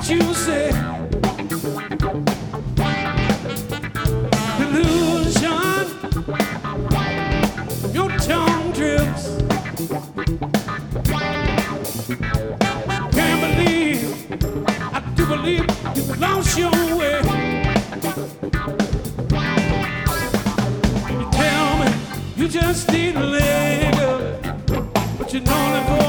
what you say. Illusion, your tongue drips. Can't believe, I do believe you lost your way. You tell me you just need a leg up, but you know that.